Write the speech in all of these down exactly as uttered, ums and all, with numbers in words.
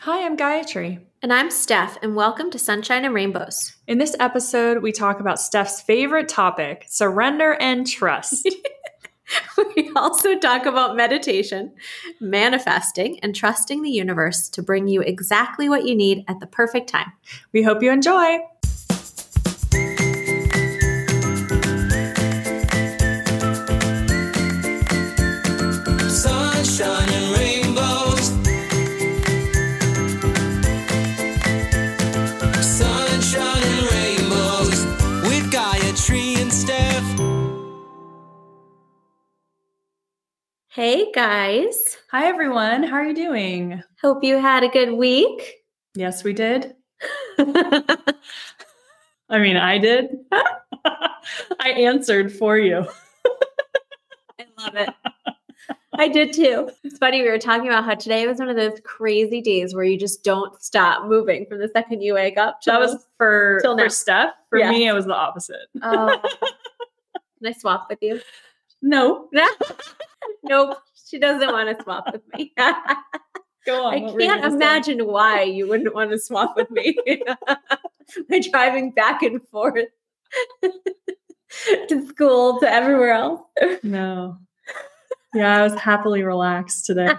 Hi, I'm Gayatri. And I'm Steph, and welcome to Sunshine and Rainbows. In this episode, we talk about Steph's favorite topic, surrender and trust. We also talk about meditation, manifesting, and trusting the universe to bring you exactly what you need at the perfect time. We hope you enjoy. Sunshine and rainbows. Sunshine and rainbows with Gayatri and Steph. Hey guys. Hi, everyone. How are you doing? Hope you had a good week. Yes, we did. I mean, I did. I answered for you. I love it. I did too. It's funny. We were talking about how today was one of those crazy days where you just don't stop moving from the second you wake up. That was for, till now. for Steph. For Yeah. me, it was the opposite. Oh, can I swap with you? No. Nope. She doesn't want to swap with me. Go on. I What were you can't gonna say? imagine why you wouldn't want to swap with me. By driving back and forth to school, to everywhere else. No. Yeah, I was happily relaxed today.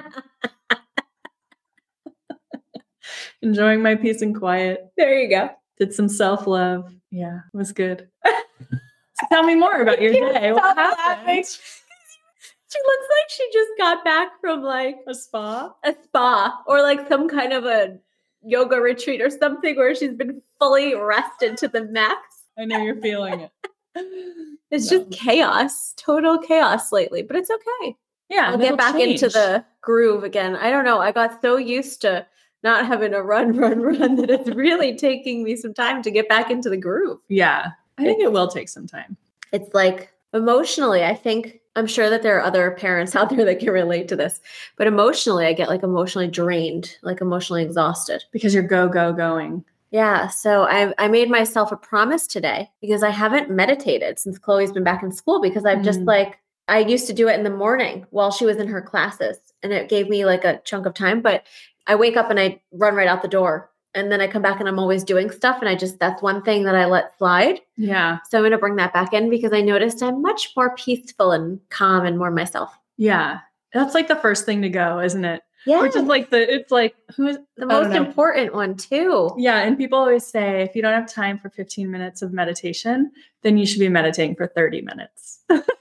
Enjoying my peace and quiet. There you go. Did some self-love. Yeah, it was good. So tell me more about your day. What Stop happened? laughing. She looks like she just got back from like A spa? a spa or like some kind of a yoga retreat or something where she's been fully rested to the max. I know you're feeling it. It's No. just chaos, total chaos lately, but it's okay. Yeah, I'll it'll get back into change. the groove again. I don't know. I got so used to not having to run, run, run that it's really taking me some time to get back into the groove. Yeah, I think it will take some time. It's like emotionally, I think I'm sure that there are other parents out there that can relate to this, but emotionally, I get like emotionally drained, like emotionally exhausted. Because you're go, go, going. Yeah. So I I made myself a promise today because I haven't meditated since Chloe's been back in school because I've just Mm. like, I used to do it in the morning while she was in her classes and it gave me like a chunk of time, but I wake up and I run right out the door and then I come back and I'm always doing stuff. And I just, that's one thing that I let slide. Yeah, So I'm going to bring that back in because I noticed I'm much more peaceful and calm and more myself. yeah. That's like the first thing to go, isn't it? Yeah. Which is like the, it's like, who is, The I don't most know. important one too. Yeah, and people always say if you don't have time for fifteen minutes of meditation, then you should be meditating for thirty minutes.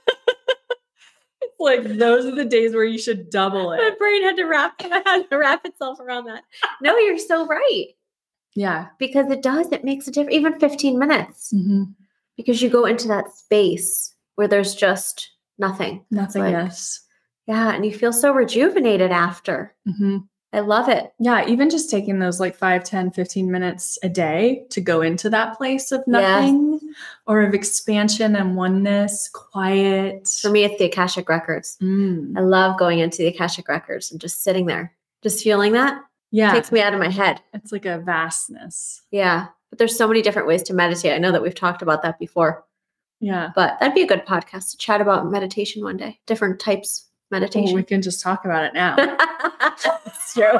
It's like those are the days where you should double My it. brain had to wrap had to wrap itself around that. No, you're so right. Yeah. Because it does. It makes a difference. Even fifteen minutes. Mm-hmm. Because you go into that space where there's just nothing. Nothingness. Yeah. And you feel so rejuvenated after. Mm-hmm. I love it. Yeah, even just taking those like five, ten, fifteen minutes a day to go into that place of nothing or of expansion and oneness, quiet. For me, it's the Akashic Records. Mm. I love going into the Akashic Records and just sitting there. Just feeling that. Yeah, Takes me out of my head. it's like a vastness. Yeah. But there's so many different ways to meditate. I know that we've talked about that before. Yeah. But that'd be a good podcast to chat about meditation one day. Different types of Well, meditation. we can just talk about it now. That's true.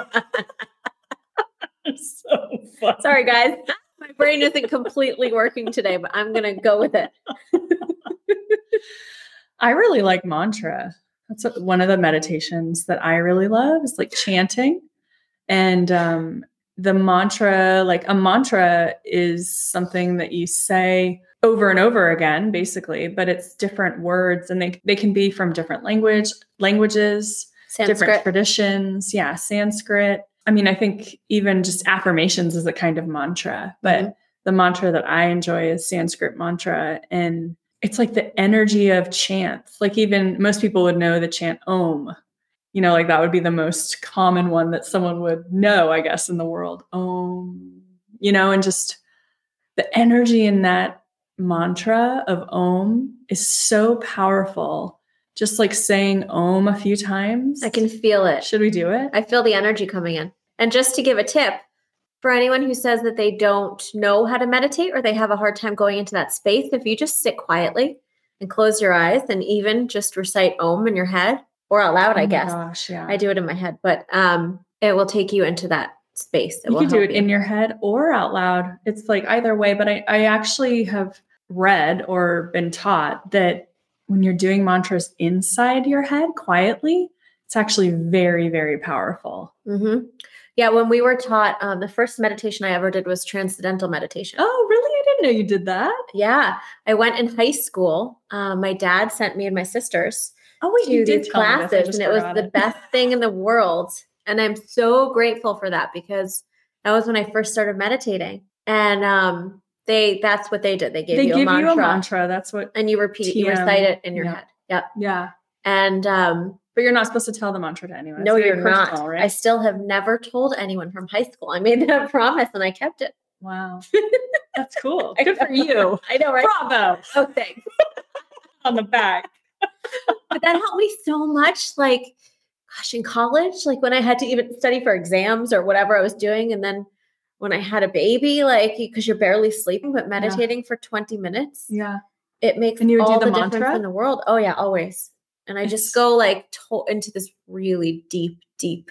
It's so fun. Sorry, guys. My brain isn't completely working today, but I'm going to go with it. I really like mantra. That's what- one of the meditations that I really love is like chanting. And um, the mantra, like a mantra is something that you say over and over again, basically, but it's different words and they, they can be from different language, languages, different Sanskrit. traditions. Yeah, Sanskrit. I mean, I think even just affirmations is a kind of mantra, but Mhm. the mantra that I enjoy is Sanskrit mantra. And it's like the energy of chants. Like even most people would know the chant Om. You know, like that would be the most common one that someone would know, I guess, in the world. Om, you know, and just the energy in that mantra of Om is so powerful. Just like saying Om a few times. I can feel it. Should we do it? I feel the energy coming in. And just to give a tip, for anyone who says that they don't know how to meditate or they have a hard time going into that space, if you just sit quietly and close your eyes and even just recite Om in your head or out loud, Oh I my guess. gosh, yeah. I do it in my head, but um, it will take you into that space. It You will can do help it you. in your head or out loud. It's like either way. But I, I actually have read or been taught that when you're doing mantras inside your head quietly, it's actually very, very powerful. Mm-hmm. Yeah, when we were taught, um, the first meditation I ever did was transcendental meditation. Oh, really? I didn't know you did that. Yeah, I went in high school. Um, my dad sent me and my sisters Oh, wait, to you did these tell me this. I classes, just and it was forgot the best thing in the world. And I'm so grateful for that because that was when I first started meditating. And um, they that's what they did. They gave They you give a mantra, you a mantra. That's what. and you repeat it. You T M, recite it in your yeah. head. Yep. Yeah. And um, But you're not supposed to tell the mantra to anyone. no, It's very you're not. personal, right? I still have never told anyone from high school. I made that promise, and I kept it. Wow. That's cool. Good for you. I know, right? Bravo. Oh, thanks. On the back. But that helped me so much. Like, gosh, in college, like when I had to even study for exams or whatever I was doing. And then when I had a baby, like, because you're barely sleeping, but meditating for twenty minutes, Yeah. it makes And you would do all the the, difference mantra? in the world. Oh, yeah, always. And I It's- just go like to- into this really deep, deep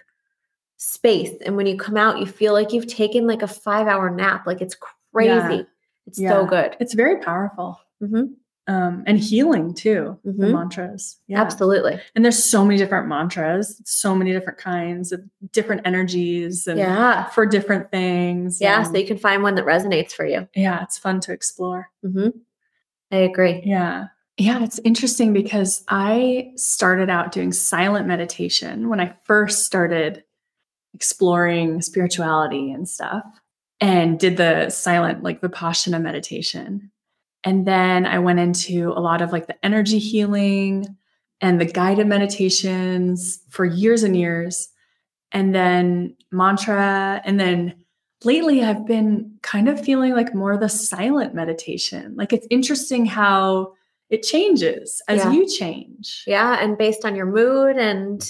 space. And when you come out, you feel like you've taken like a five hour nap. Like it's crazy. Yeah. It's Yeah. so good. It's very powerful. Mhm. Um, and healing too, the Mhm. mantras. Yeah. Absolutely. And there's so many different mantras, so many different kinds of different energies and Yeah. for different things. Yeah. and So you can find one that resonates for you. yeah, it's fun to explore. hmm I agree. Yeah. Yeah, it's interesting because I started out doing silent meditation when I first started exploring spirituality and stuff and did the silent, like Vipassana meditation. And then I went into a lot of like the energy healing and the guided meditations for years and years. And then mantra. And then lately I've been kind of feeling like more the silent meditation. Like it's interesting how it changes as Yeah. you change. Yeah. And based on your mood. And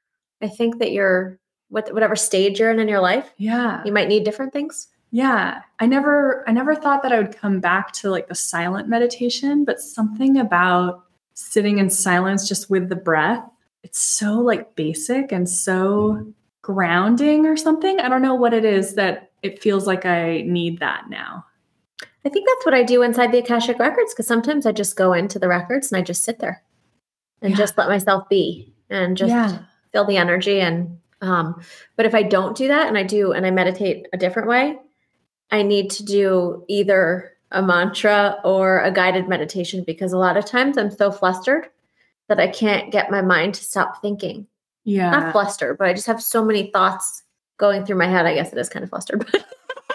I think that you're, what, whatever stage you're in in your life, Yeah. you might need different things. Yeah. I never I never thought that I would come back to like the silent meditation, but something about sitting in silence just with the breath. It's so like basic and so grounding or something. I don't know what it is that it feels like I need that now. I think that's what I do inside the Akashic Records because sometimes I just go into the records and I just sit there and Yeah. just let myself be and just Yeah. feel the energy. And, um, but if I don't do that and I do, and I meditate a different way, I need to do either a mantra or a guided meditation because a lot of times I'm so flustered that I can't get my mind to stop thinking. Yeah. Not flustered, but I just have so many thoughts going through my head. I guess it is kind of flustered, but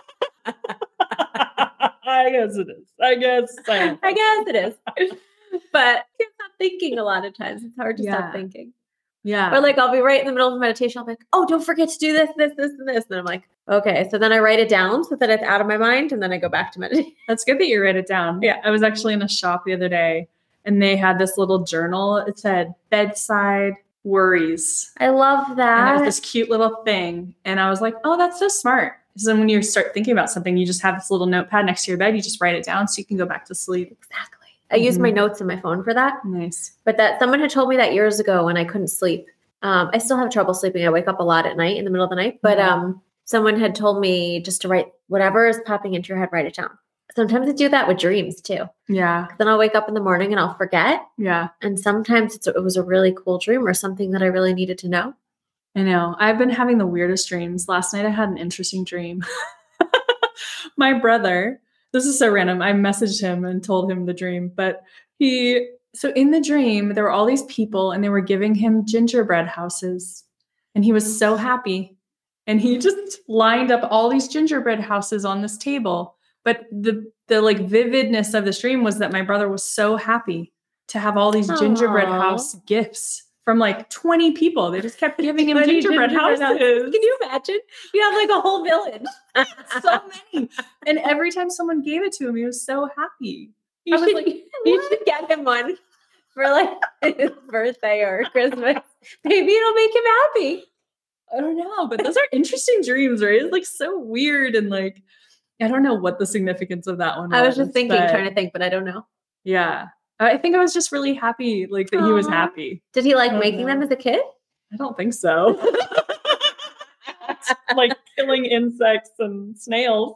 I guess it is. I guess I am. I guess it is. But I can't stop thinking a lot of times. It's hard to Yeah. stop thinking. Yeah. Or like I'll be right in the middle of a meditation. I'll be like, oh, don't forget to do this, this, this, and this. And I'm like, okay. So then I write it down so that it's out of my mind. And then I go back to meditate. That's good that you write it down. Yeah. I was actually in a shop the other day and they had this little journal. It said bedside worries. I love And it that. was this cute little thing. And I was like, oh, that's so smart. So then when you start thinking about something, you just have this little notepad next to your bed. You just write it down so you can go back to sleep. Exactly. I use my Mhm. notes in my phone for that. Nice. But that someone had told me that years ago when I couldn't sleep. Um, I still have trouble sleeping. I wake up a lot at night in the middle of the night. But Yeah. um, someone had told me just to write whatever is popping into your head, write it down. Sometimes I do that with dreams too. Yeah. Then I'll wake up in the morning and I'll forget. Yeah. And sometimes it's, it was a really cool dream or something that I really needed to know. I know. I've been having the weirdest dreams. Last night I had an interesting dream. My brother, this is so random. I messaged him and told him the dream, but he, so in the dream, there were all these people and they were giving him gingerbread houses and he was so happy. And he just lined up all these gingerbread houses on this table. But the, the like vividness of this dream was that my brother was so happy to have all these gingerbread Aw. house gifts from like twenty people. They just kept giving him twenty gingerbread, gingerbread houses. houses. Can you imagine? You have like a whole village. So many. And every time someone gave it to him, he was so happy. You I was should, like, you "What?" should get him one for like his birthday or Christmas. Maybe it'll make him happy. I don't know, but those are interesting dreams, right? It's like so weird and like I don't know what the significance of that one was. I was just thinking, but trying to think, but I don't know. yeah. I think I was just really happy, like that he was Aw. happy. Did he like I don't making know. them as a kid? I don't think so. like killing insects and snails.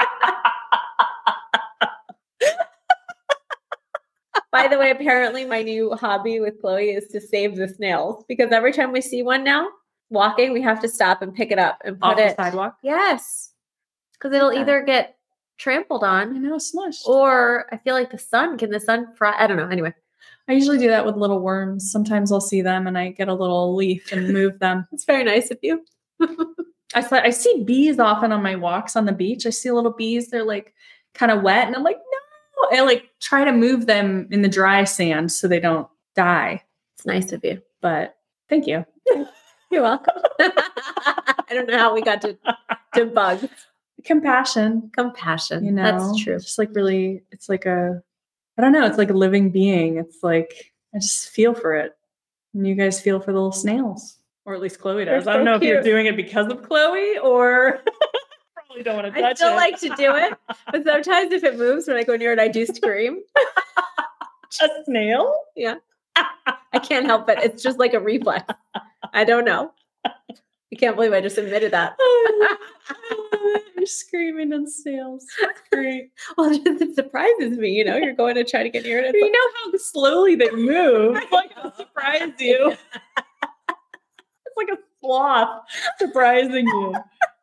By the way, apparently my new hobby with Chloe is to save the snails because every time we see one now walking, we have to stop and pick it up and put Off it the sidewalk. Yes. Because it'll Yeah. either get trampled I on know, smushed. or I feel like the sun, can the sun fry? I don't know. Anyway, I usually do that with little worms. Sometimes I'll see them and I get a little leaf and move them. it's very nice of you. I s- I see bees often on my walks on the beach. I see little bees. They're like kind of wet, and I'm like, no. I like try to move them in the dry sand so they don't die. It's nice of you. But thank you. You're welcome. I don't know how we got to, to bugs. Compassion, Compassion. you know, That's true. It's just like really, it's like a, I don't know. It's like a living being. It's like I just feel for it, and you guys feel for the little snails, or at least Chloe does. They're I don't so know if you're cute. doing it because of Chloe or probably don't want to I touch still it. like to do it, but sometimes if it moves when I go near it, I do scream. A snail. Yeah. I can't help it. It's just like a reflex. I don't know. I can't believe I just admitted that. You're screaming at snails. That's great. Well, it just it surprises me. You know, you're going to try to get near it. It's You like, know how slowly they move. It's like it'll surprise you. It's like a sloth surprising you.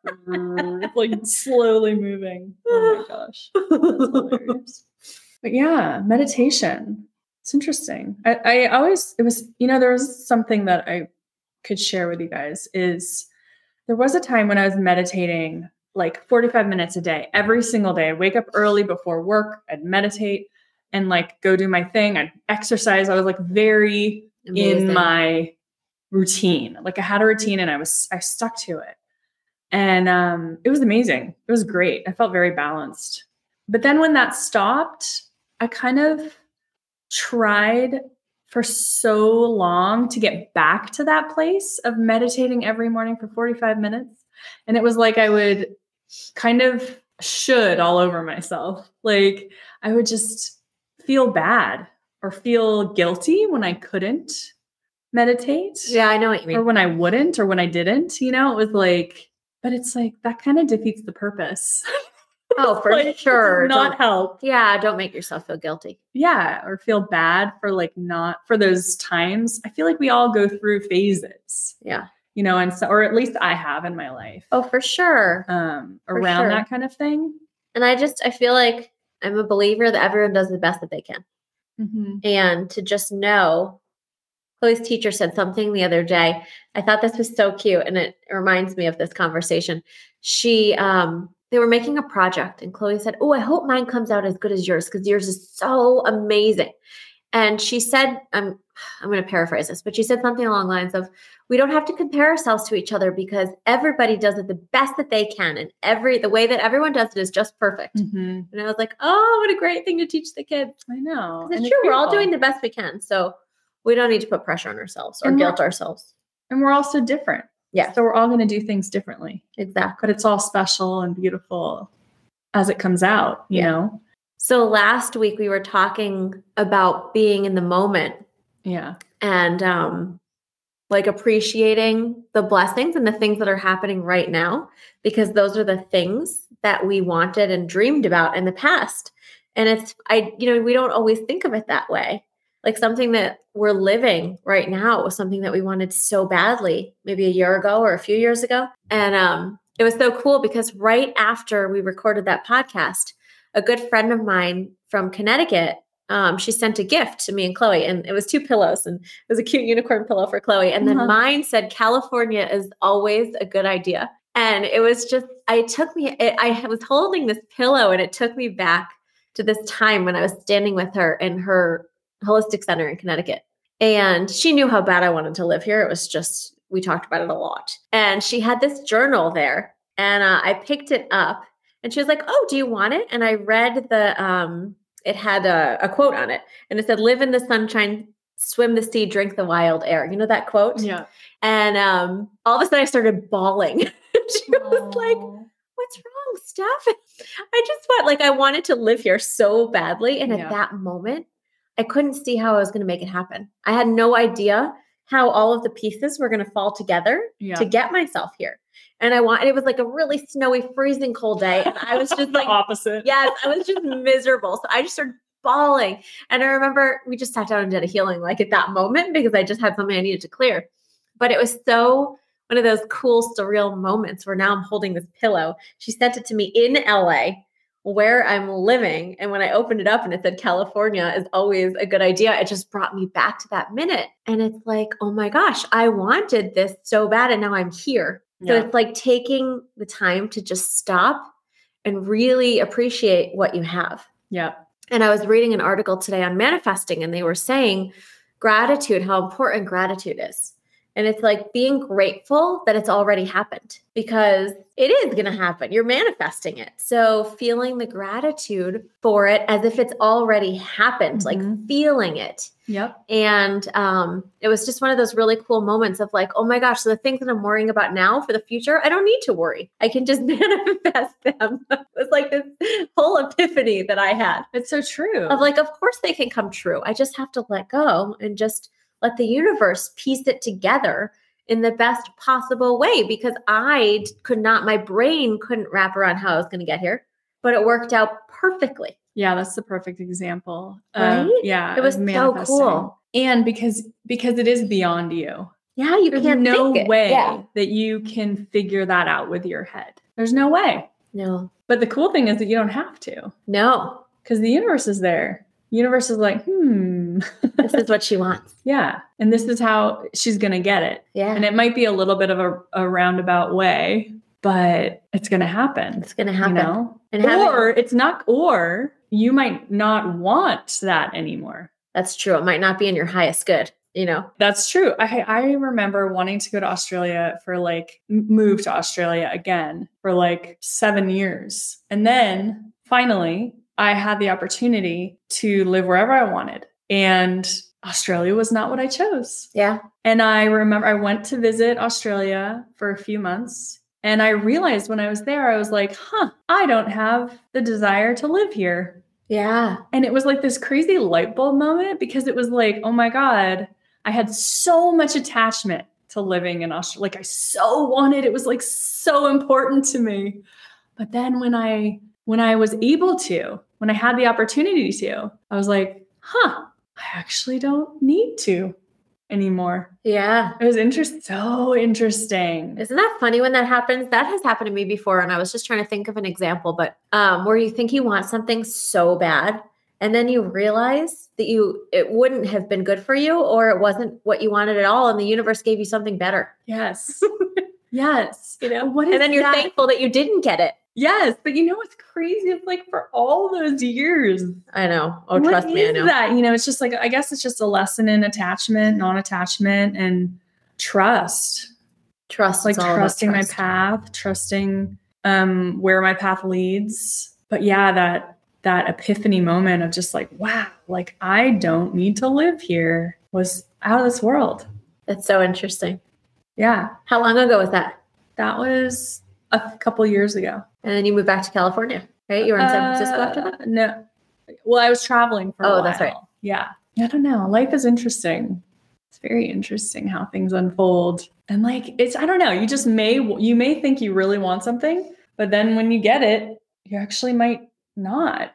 It's like slowly moving. Oh my gosh. That's hilarious. But yeah, meditation. It's interesting. I, I always, it was, you know, there was something that I could share with you guys is there was a time when I was meditating like forty-five minutes a day, every single day. I'd wake up early before work. I'd meditate and like go do my thing. I'd exercise. I was like very Amazing. in my routine. Like I had a routine and I was, I stuck to it. And um, it was amazing. It was great. I felt very balanced. But then when that stopped, I kind of tried for so long to get back to that place of meditating every morning for forty-five minutes. And it was like I would kind of should all over myself. Like I would just feel bad or feel guilty when I couldn't meditate. Yeah, I know what you Or mean. when I wouldn't or when I didn't, you know, it was like, but it's like that kind of defeats the purpose. Oh, for Like, it does sure. not Don't- help. yeah, don't make yourself feel guilty. Yeah, or feel bad for like not for those times. I feel like we all go through phases, Yeah. you know, and so, or at least I have in my life, Oh, for sure. um, for around sure. that kind of thing. And I just, I feel like I'm a believer that everyone does the best that they can. Mm-hmm. And to just know, Chloe's teacher said something the other day. I thought this was so cute, and it reminds me of this conversation. She, um, they were making a project, and Chloe said, "Oh, I hope mine comes out as good as yours because yours is so amazing." And she said, "I'm, I'm going to paraphrase this, but she said something along the lines of, we don't have to compare ourselves to each other because everybody does it the best that they can, and every the way that everyone does it is just perfect." Mm-hmm. And I was like, "Oh, what a great thing to teach the kids!" I know. 'Cause it's And true. We're all beautiful. doing the best we can. So we don't need to put pressure on ourselves or And we're- guilt ourselves. and we're all so different. Yeah. So we're all going to do things differently, Exactly. but it's all special and beautiful as it comes out, you Yeah. know? So last week we were talking about being in the moment Yeah. and um, like appreciating the blessings and the things that are happening right now, because those are the things that we wanted and dreamed about in the past. And it's, I, you know, we don't always think of it that way. Like something that we're living right now was something that we wanted so badly, maybe a year ago or a few years ago. And um, it was so cool because right after we recorded that podcast, a good friend of mine from Connecticut, um, she sent a gift to me and Chloe, and it was two pillows, and it was a cute unicorn pillow for Chloe. And then Uh-huh. mine said, "California is always a good idea." And it was just, I took me, it, I was holding this pillow, and it took me back to this time when I was standing with her in her holistic center in Connecticut. And she knew how bad I wanted to live here. It was just, we talked about it a lot. And she had this journal there, and uh, I picked it up, and she was like, "Oh, do you want it?" And I read the, um, it had a, a quote on it, and it said, "Live in the sunshine, swim the sea, drink the wild air." You know that quote? Yeah. And um, all of a sudden I started bawling. She was like, "What's wrong, Steph?" I just felt like I wanted to live here so badly. And Yeah. at that moment, I couldn't see how I was going to make it happen. I had no idea how all of the pieces were going to fall together Yeah. to get myself here. And I want, it was like a really snowy, freezing cold day. And I was just the like, opposite. yes, I was just miserable. So I just started bawling. And I remember we just sat down and did a healing like at that moment because I just had something I needed to clear. But it was so one of those cool, surreal moments where now I'm holding this pillow. She sent it to me in L A where I'm living. And when I opened it up and it said California is always a good idea, it just brought me back to that minute. And it's like, oh my gosh, I wanted this so bad and now I'm here. So Yeah. it's like taking the time to just stop and really appreciate what you have. Yeah. And I was reading an article today on manifesting, and they were saying gratitude, how important gratitude is. And it's like being grateful that it's already happened because it is going to happen. You're manifesting it. So feeling the gratitude for it as if it's already happened, like Mhm. feeling it. Yep. And um, it was just one of those really cool moments of like, oh my gosh, so the things that I'm worrying about now for the future, I don't need to worry. I can just manifest them. It was like this whole epiphany that I had It's so true. of like, of course they can come true. I just have to let go and just let the universe piece it together in the best possible way because I could not, my brain couldn't wrap around how I was going to get here, but it worked out perfectly. Yeah, that's the perfect example. of- Right? yeah. It was of so manifesting. cool. And because because it is beyond you. Yeah, you There's can't no think it. way Yeah. that you can figure that out with your head. There's no way. No, But the cool thing is that you don't have to no, because the universe is there. The universe is like, hmm. this is what she wants. Yeah. And this is how she's going to get it. Yeah. And it might be a little bit of a, a roundabout way, but it's going to happen. It's going to happen. You know? And having- or it's not, or you might not want that anymore. That's true. It might not be in your highest good, you know? That's true. I I remember wanting to go to Australia for like m- move to Australia again for like seven years. And then finally I had the opportunity to live wherever I wanted. And Australia was not what I chose. Yeah. And I remember I went to visit Australia for a few months. And I realized when I was there, I was like, huh, I don't have the desire to live here. Yeah. And it was like this crazy light bulb moment because it was like, oh my God, I had so much attachment to living in Australia. Like I so wanted, it was like so important to me. But then when I when I was able to, when I had the opportunity to, I was like, huh, I actually don't need to anymore. Yeah. It was interesting. So interesting. Isn't that funny when that happens? That has happened to me before. And I was just trying to think of an example, but um, where you think you want something so bad and then you realize that you it wouldn't have been good for you or it wasn't what you wanted at all. And the universe gave you something better. Yes. Yes. You know, What is and then you're that? thankful that you didn't get it. Yes. But you know what's crazy? It's like for all those years. I know. Oh, What trust me, I is know. that? You know, it's just like, I guess it's just a lesson in attachment, non-attachment, and trust. Trust. Like it's all about trusting my trust. path, trusting um where my path leads. But yeah, that that epiphany moment of just like, wow, like I don't need to live here was out of this world. That's so interesting. Yeah. How long ago was that? That was a couple years ago. And then you moved back to California, right? You were in San Francisco after that? Uh, No. Well, I was traveling for a Oh, while. that's right. Yeah. I don't know. Life is interesting. It's very interesting how things unfold. And like, it's, I don't know. You just may, you may think you really want something, but then when you get it, you actually might not.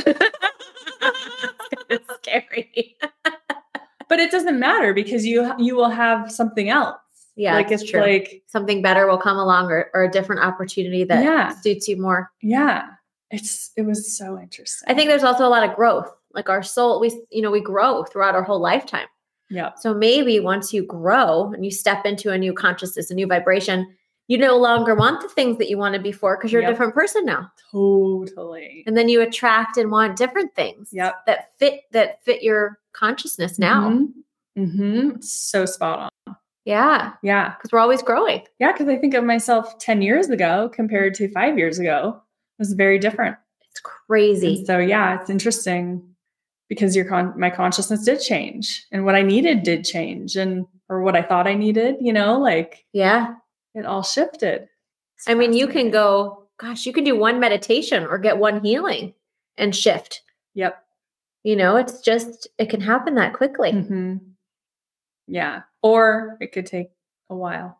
It's scary. But it doesn't matter because you, you will have something else. Yeah, Like it's it's true. like, Something better will come along or, or a different opportunity that Yeah. suits you more. yeah, it's, it was so interesting. I think there's also a lot of growth. Like our soul, we, you know, we grow throughout our whole lifetime. Yeah. So maybe once you grow and you step into a new consciousness, a new vibration, you no longer want the things that you wanted before because you're Yep. a different person now. Totally. And then you attract and want different things Yep. that fit, that fit your consciousness now. Mm-hmm. Mm-hmm. So spot on. Yeah. Yeah. Because we're always growing. Yeah. Because I think of myself ten years ago compared to five years ago. It was very different. It's crazy. And so, yeah, it's interesting because your con- my consciousness did change and what I needed did change and, or what I thought I needed, you know, like Yeah. it all shifted. It's I mean, you can fascinating. go, gosh, you can do one meditation or get one healing and shift. Yep. You know, it's just, it can happen that quickly. Mm-hmm. Yeah. Or it could take a while.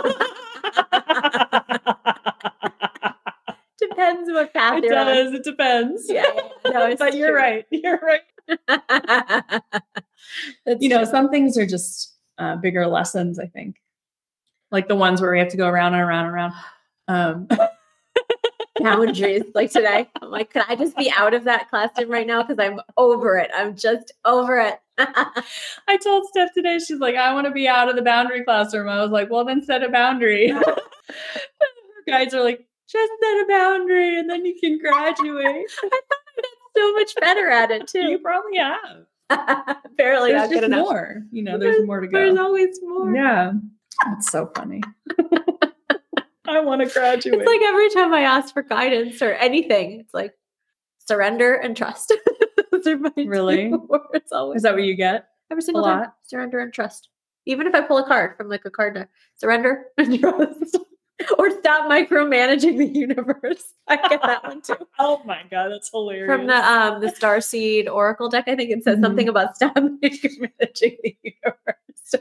Depends what path It you're on. does. It depends. Yeah, yeah, no, it's but you're true. right. You're right. That's You know, true. some things are just uh, bigger lessons, I think. Like the ones where we have to go around and around and around. Um, boundaries like today. I'm like, could I just be out of that classroom right now? Because I'm over it. I'm just over it. I told Steph today, she's like, I want to be out of the boundary classroom. I was like, well, then set a boundary. Her guides are like, just set a boundary and then you can graduate. I thought I got so much better at it too. You probably have. Barely There's not good just enough. more. You know, there's more to go. There's always more. Yeah. That's so funny. I want to graduate. It's like every time I ask for guidance or anything, it's like surrender and trust. Those are my Really? two words always. Is that what you get? Every single a time. lot? Surrender and trust. Even if I pull a card from like a card deck, surrender and trust. Or stop micromanaging the universe. I get that one too. Oh my God, that's hilarious. From the um the Starseed Oracle deck, I think it says Mhm. something about stop micromanaging the universe.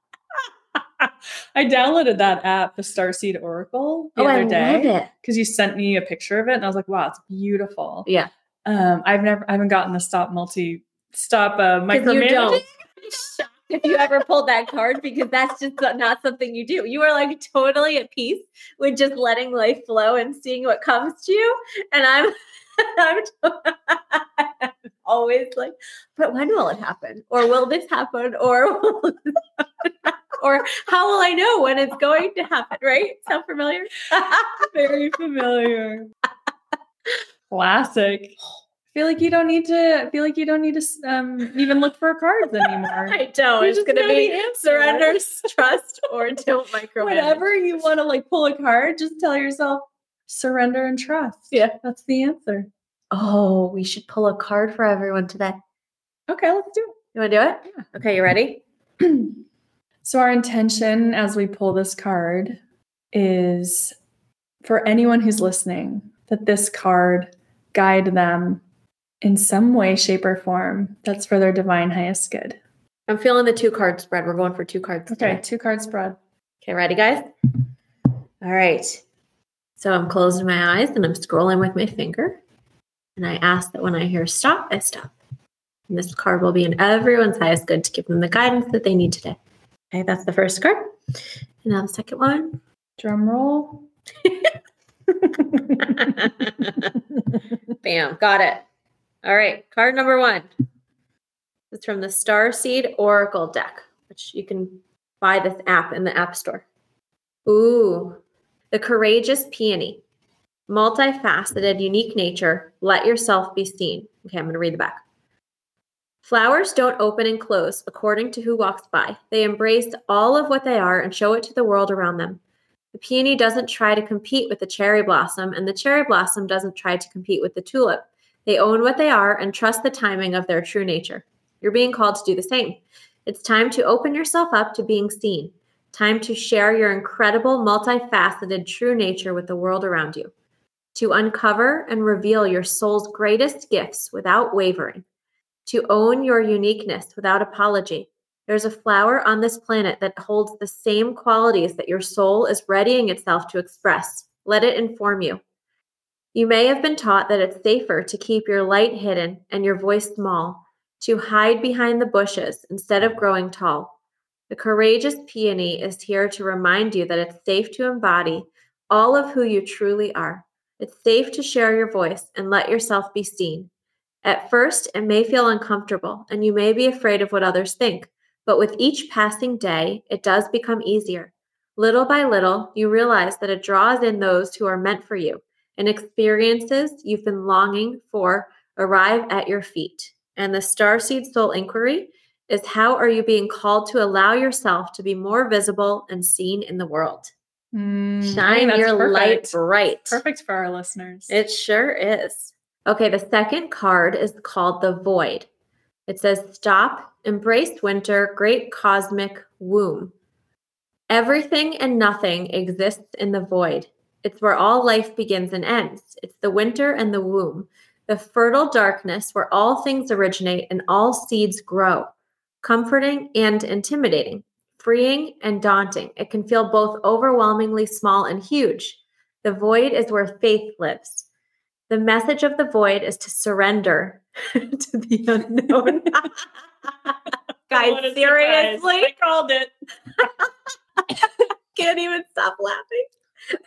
I downloaded that app, the Starseed Oracle, the Oh, other I day. love it. Because you sent me a picture of it and I was like, wow, it's beautiful. Yeah. Um, I've never I haven't gotten the stop multi stop uh Because you micromanaging. don't. If you ever pulled that card, because that's just not something you do. You are like totally at peace with just letting life flow and seeing what comes to you. And I'm, I'm, I'm always like, but when will it happen? Or will this happen? Or will this happen? Or how will I know when it's going to happen? Right? Sound familiar? Very familiar. Classic. I feel like you don't need to. I feel like you don't need to um, even look for cards anymore. I don't. You It's just going to know be the answer. surrender, trust, or don't micromanage. Whenever you want to like pull a card, just tell yourself surrender and trust. Yeah. That's the answer. Oh, we should pull a card for everyone today. Okay, let's do You want to do it? Yeah. Okay, you ready? it. So our intention as we pull this card is for anyone who's listening that this card guide them in some way, shape, or form that's for their divine highest good. I'm feeling the two card spread. We're going for two cards. Okay, today. two card spread. Okay, ready, guys? All right. So I'm closing my eyes and I'm scrolling with my finger. And I ask that when I hear stop, I stop. And this card will be in everyone's highest good to give them the guidance that they need today. Okay, that's the first card. And now the second one. Drum roll. Bam, got it. All right, card number one. It's from the Starseed Oracle deck, which you can buy this app in the App Store. Ooh, the Courageous Peony. Multifaceted, unique nature. Let yourself be seen. Okay, I'm going to read the back. Flowers don't open and close according to who walks by. They embrace all of what they are and show it to the world around them. The peony doesn't try to compete with the cherry blossom, and the cherry blossom doesn't try to compete with the tulip. They own what they are and trust the timing of their true nature. You're being called to do the same. It's time to open yourself up to being seen. Time to share your incredible, multifaceted true nature with the world around you. To uncover and reveal your soul's greatest gifts without wavering. To own your uniqueness without apology. There's a flower on this planet that holds the same qualities that your soul is readying itself to express. Let it inform you. You may have been taught that it's safer to keep your light hidden and your voice small, to hide behind the bushes instead of growing tall. The Courageous Peony is here to remind you that it's safe to embody all of who you truly are. It's safe to share your voice and let yourself be seen. At first, it may feel uncomfortable, and you may be afraid of what others think, but with each passing day, it does become easier. Little by little, you realize that it draws in those who are meant for you, and experiences you've been longing for arrive at your feet. And the Starseed Soul Inquiry is how are you being called to allow yourself to be more visible and seen in the world? Mm, I think Shine that's your light perfect. bright. Perfect for our listeners. It sure is. Okay, the second card is called the Void. It says, stop, embrace winter, great cosmic womb. Everything and nothing exists in the void. It's where all life begins and ends. It's the winter and the womb, the fertile darkness where all things originate and all seeds grow, comforting and intimidating, freeing and daunting. It can feel both overwhelmingly small and huge. The void is where faith lives. The message of the void is to surrender to the unknown. Guys, What a seriously? surprise. I called it. Can't even stop laughing.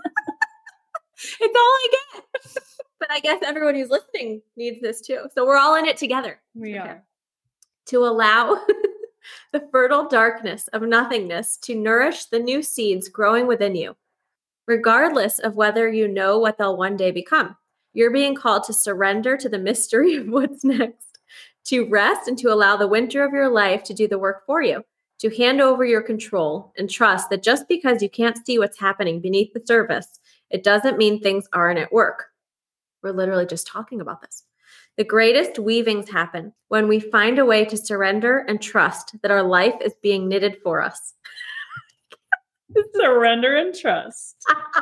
It's all I get. But I guess everyone who's listening needs this too. So we're all in it together. We Okay. are. To allow the fertile darkness of nothingness to nourish the new seeds growing within you, regardless of whether you know what they'll one day become. You're being called to surrender to the mystery of what's next, to rest and to allow the winter of your life to do the work for you, to hand over your control and trust that just because you can't see what's happening beneath the surface, it doesn't mean things aren't at work. We're literally just talking about this. The greatest weavings happen when we find a way to surrender and trust that our life is being knitted for us. Surrender and trust.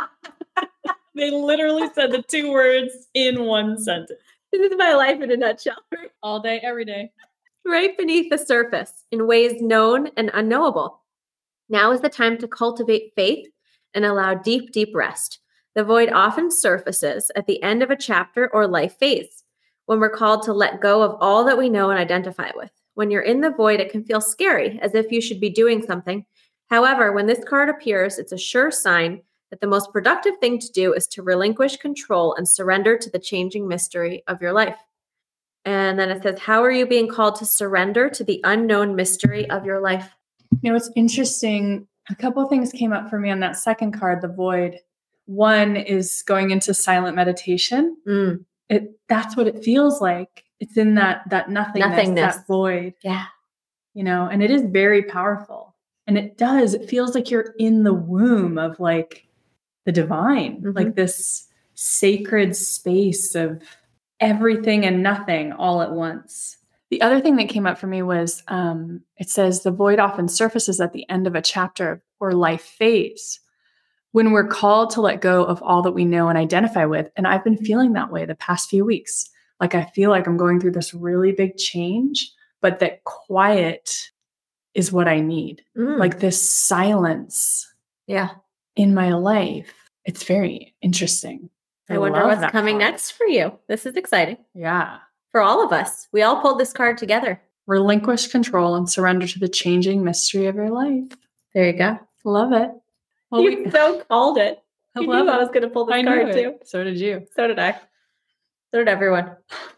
They literally said the two words in one sentence. This is my life in a nutshell. Right? All day, every day. Right beneath the surface in ways known and unknowable. Now is the time to cultivate faith and allow deep, deep rest. The void often surfaces at the end of a chapter or life phase when we're called to let go of all that we know and identify with. When you're in the void, it can feel scary, as if you should be doing something. However, when this card appears, it's a sure sign that the most productive thing to do is to relinquish control and surrender to the changing mystery of your life. And then it says, how are you being called to surrender to the unknown mystery of your life? You know, it's interesting. A couple of things came up for me on that second card, the void. One is going into silent meditation. Mm, It that's what it feels like. It's in that that nothingness, Nothingness. that void, yeah. you know, and it is very powerful. And it does, it feels like you're in the womb of like the divine, Mhm. like this sacred space of everything and nothing all at once. The other thing that came up for me was um, it says the void often surfaces at the end of a chapter or life phase when we're called to let go of all that we know and identify with. And I've been feeling that way the past few weeks. Like I feel like I'm going through this really big change, but that quiet is what I need. Mm, Like this silence yeah. in my life. It's very interesting. I wonder love what's that coming card. next for you. This is exciting Yeah. for all of us. We all pulled this card together. Relinquish control and surrender to the changing mystery of your life. There you go. Love it. Well, You we, so called it. I You love knew I it. was going to pull this I knew card it. too. So did you. So did I. So did everyone.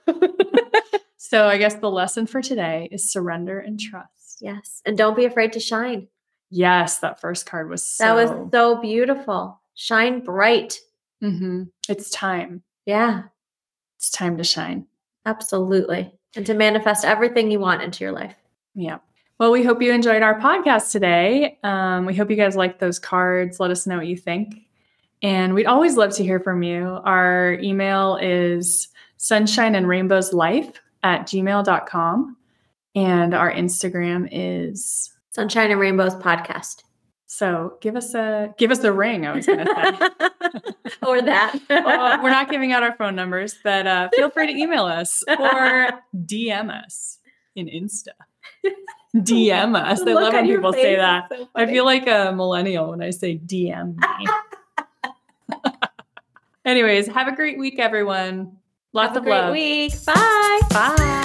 So I guess the lesson for today is surrender and trust. Yes. And don't be afraid to shine. Yes, that first card was so. That was so beautiful. Shine bright. Mhm. It's time. Yeah, It's time to shine. absolutely. And to manifest everything you want into your life. Yeah. Well, we hope you enjoyed our podcast today. Um, we hope you guys liked those cards. Let us know what you think. And we'd always love to hear from you. Our email is sunshine and rainbows life at gmail dot com. And our Instagram is, Sunshine and Rainbows podcast. so give us a, give us a ring, I was going to say. Or that. Well, we're not giving out our phone numbers, but uh, feel free to email us or D M us in Insta. D M us. I Look love on when your people face say is that. so I funny. feel like a millennial when I say D M me. Anyways, have a great week, everyone. Lots Have a of great love. week. Bye. Bye.